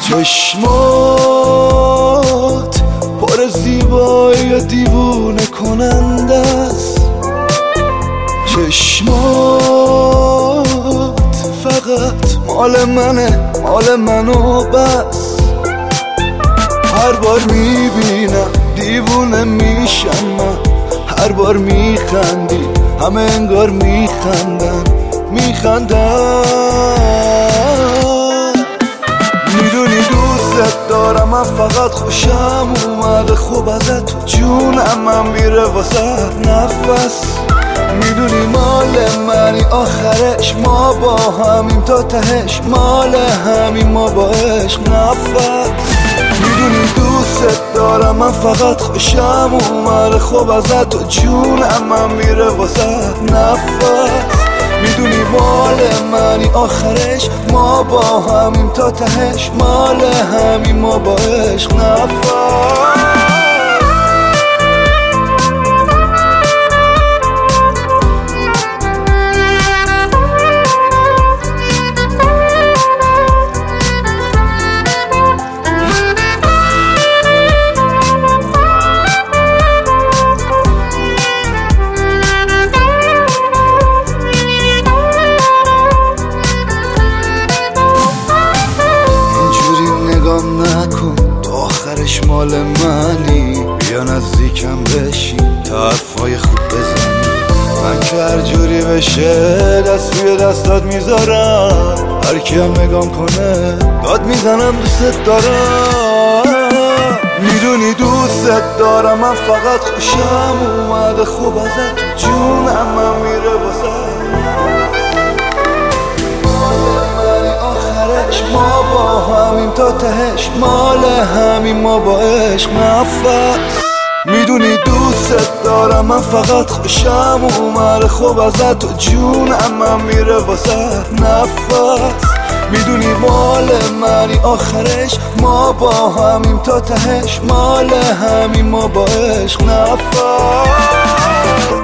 چشمات پر زیبایی دیوونه کننده است، چشمات فقط مال منه، مال منو بس. هر بار میبینم دیوونه میشم من، هر بار میخندی همه انگار میخندن. میدونی دوست دارم، من فقط خوشم اومده خوب ازت تو جونم من میره واسه نفس. میدونی مال منی آخرش، ما با همیم تا تهش، مال همین ما با عشق نفس. میدونی دوست دارم، من فقط خوشم اومده خوب ازت تو جونم من میره واسه نفس. میدونی مال منی آخرش، ما با همیم تا تهش، مال همین ما با عشق نفس. نکن تو آخرش مال منی، بیا نزدیکم بشین تا حرفای خوب بزنی. من که هر جوری بشه دست روی دستات میذارم، هر کی هم نگام کنه داد میزنم دوست دارم. میدونی دوست دارم، من فقط خوشم اومده خوب ازت تو جونم من میره واسه. ما با همیم تا تهش، مال همین ما با عشق نفس. میدونی دوست دارم، من فقط خوشم اومده خوب ازت تو جونم من میره واسه نفس. میدونی مال منی آخرش، ما با همیم تا تهش، مال همین ما با عشق نفس.